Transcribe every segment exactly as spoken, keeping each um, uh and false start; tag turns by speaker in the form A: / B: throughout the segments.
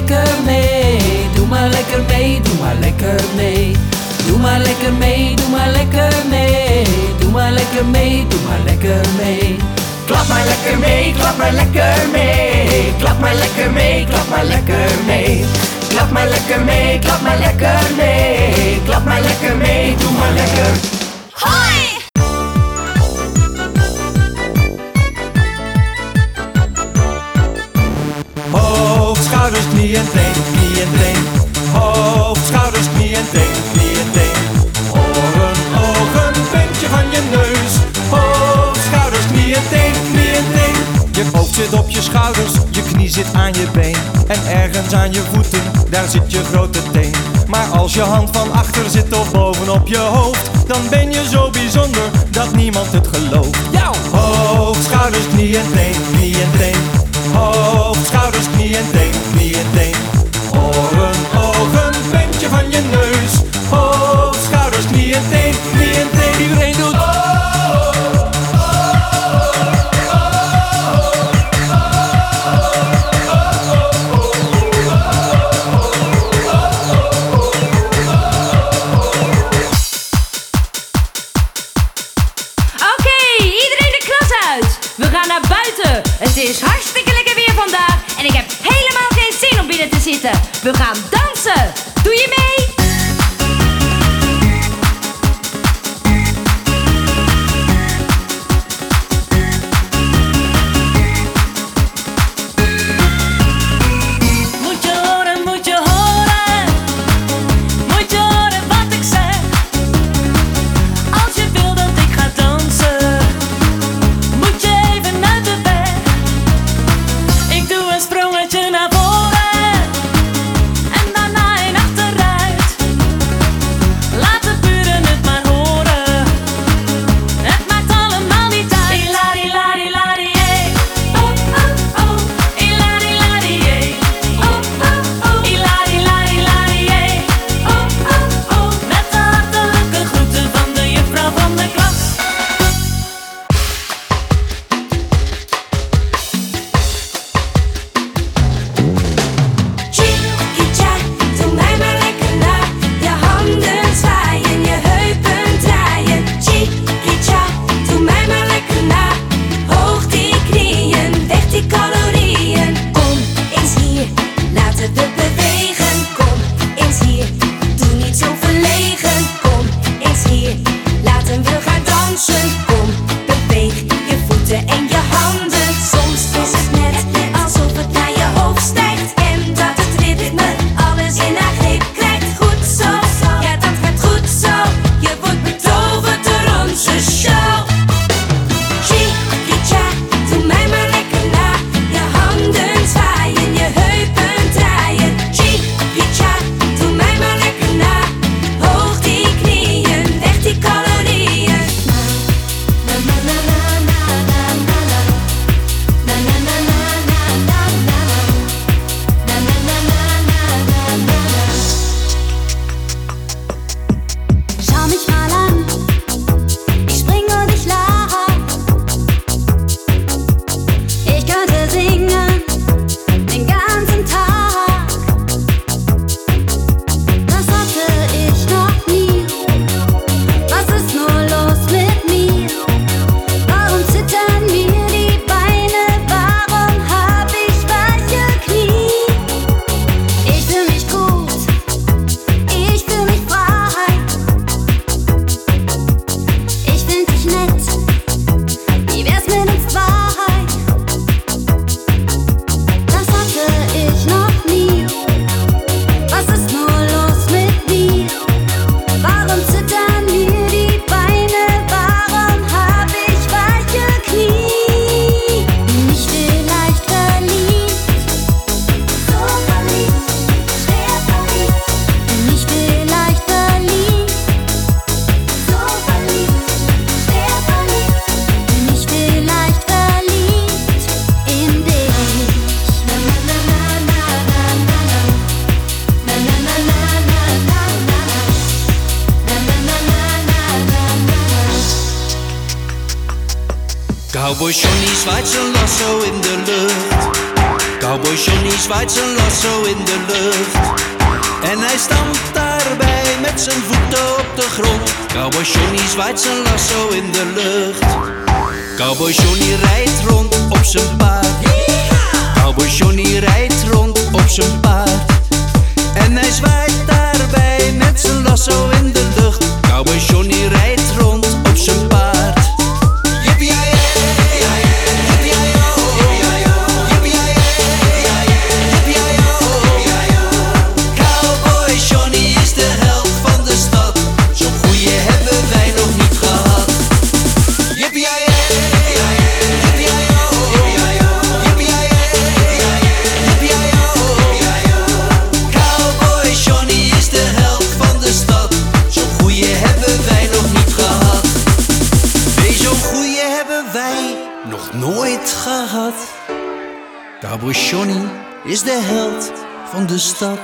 A: lekker mee. Doe maar lekker mee, doe maar lekker mee. Doe maar lekker mee, doe maar lekker mee. Doe maar lekker mee, doe maar lekker mee. Klap maar lekker mee, klap maar lekker mee. Klap maar lekker mee, klap maar lekker mee. Klap maar lekker mee, klap maar lekker mee. Klap maar lekker mee, doe maar lekker.
B: Hoi!
C: Hoofd, schouders, knie en teen, knie en teen. Hoofd, schouders, knie en teen, knie en teen. Oren, ogen, puntje van je neus. Hoofd, schouders, knie en teen, knie en teen. Je hoofd zit op je schouders, je knie zit aan je been. En ergens aan je voeten, daar zit je grote teen. Maar als je hand van achter zit of bovenop je hoofd, dan ben je zo bijzonder dat niemand het gelooft. Jouw hoofd, schouders, knie en teen, knie en teen. Hoofd, schouders, knie en teen, knie en teen. Oren, ogen, puntje van je neus. Hoofd, schouders, knie en teen, knie en teen. Iedereen doet oh, oh, oh,
B: Oké, iedereen de klas uit. We gaan naar buiten. Het is hartstikke lekker weer vandaag. En ik heb helemaal geen zin om binnen te zitten. We gaan dansen. Doe je mee?
D: Moet je horen, moet je horen. Moet je horen wat ik zeg. Als je wil dat ik ga dansen, moet je even uit de weg. Ik doe een sprongetje naar voren en daarna een achteruit. Laat de buren het maar horen. Het maakt allemaal niet uit. Ilari-lari-lari-ee. Oh, oh, oh. Ilari-lari-ee. Oh, oh, oh. Ilari-lari-lari-ee. Oh, oh, oh. Met de hartelijke groeten van de juffrouw van de klas.
E: Chicky-cha, doe mij maar lekker na. Je handen zwaaien, je heupen draaien. Chicky-cha, doe mij maar lekker na. Hoog die knieën, weg die calorieën. Kom eens hier, laten we bewegen. Kom eens hier, doe niet zo verlegen. Kom eens hier, laten we gaan dansen. Kom, beweeg je voeten en je handen. Soms is het net alsof het naar je hoofd stijgt. En dat het ritme alles in haar greep krijgt. Goed zo, ja dat gaat goed zo. Je wordt betoverd door onze show. Chicky-cha, doe mij maar lekker na. Je handen zwaaien, je heupen draaien. Chicky-cha, doe mij maar lekker na. Hoog die knieën, weg die calorieën. Na na na na na na na na. Na na na na na na na. Na na na na na na na. Schau mich mal an, ich spring und ich lach. Ich könnte singen den ganzen Tag. Das hatte ich noch nie. Was ist nur los mit mir? Warum zittern mir die Beine? Warum hab ich weiche Knie? Ich fühl mich gut, ich fühl mich frei. Ich find dich nett, wie wär's mit uns zwei? Das hatte ich noch nie. Was ist nur los mit mir? Warum zittern mir die Beine? Warum hab ich weiche Knie? Bin ich vielleicht verliebt? So verliebt, schwer verliebt. Bin ich vielleicht verliebt? So verliebt, schwer verliebt. Bin ich vielleicht verliebt in dich? Na na na na na na na na. Na na na na na na na. Na na na na na na na.
A: Cowboy Johnny zwaait zijn lasso in de lucht.
C: Cowboy Johnny zwaait zijn lasso in de lucht. En hij stampt daarbij met zijn voeten op de grond. Cowboy Johnny zwaait zijn lasso in de lucht. Cowboy Johnny rijdt rond op zijn paard. Cowboy Johnny rijdt rond op zijn paard. En hij zwaait daarbij met zijn lasso in de lucht. Cowboy Johnny rijdt rond op zijn paard. Cowboy Johnny is de held van de stad. Zo'n goeie hebben wij nog niet gehad. Cowboy Johnny is de held van de stad. Zo'n goeie hebben wij nog niet gehad. Nee, zo'n goeie hebben wij nog nooit gehad. Cowboy Johnny is de held van de stad.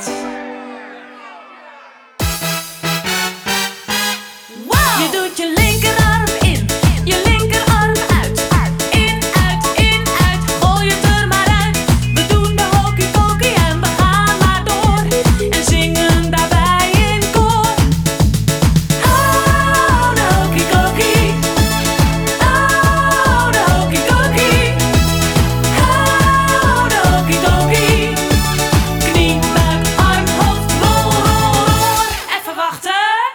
D: Je doet je linkerarm in, je linkerarm uit. In, uit, in, uit, gooi het er maar uit. We doen de hokkie-pokkie en we gaan maar door. En zingen daarbij in koor. Oh, de hokkie-pokkie. Oh, de hokkie-pokkie. Oh, de hokkie-pokkie. Knie, buik, arm, hoofd, rol, rol, rol. Even wachten.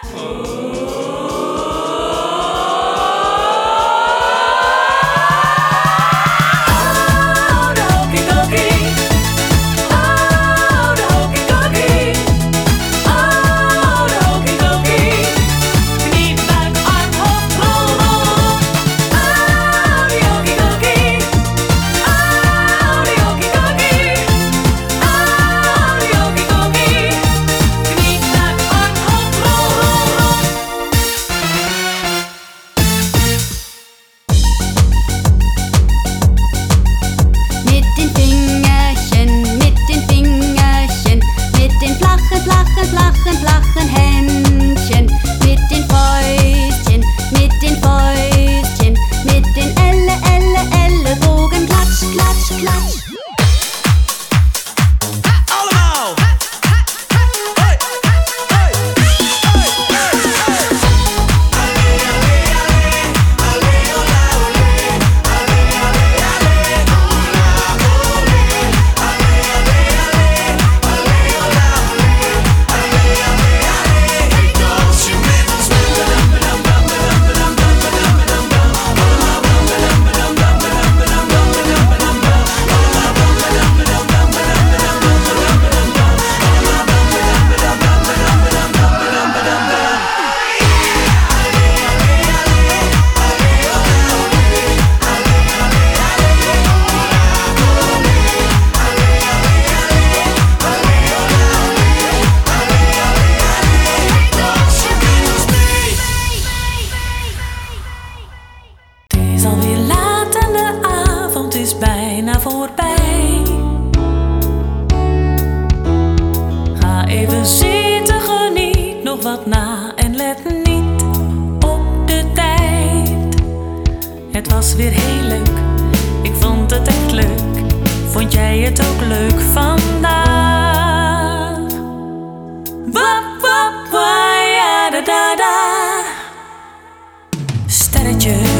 E: Flachen, flachen Händchen, mit den Fäustchen, mit den Fäustchen, mit den Elle, Elle, Ellenbogen, klatsch, klatsch, klatsch.
C: Allemaal! Hoi! Hoi!
D: Het is alweer laat en de avond is bijna voorbij. Ga even zitten, geniet nog wat na en let niet op de tijd. Het was weer heel leuk, ik vond het echt leuk. Vond jij het ook leuk vandaag? Wap, wap, wa, ja, da, da, da. Sterretje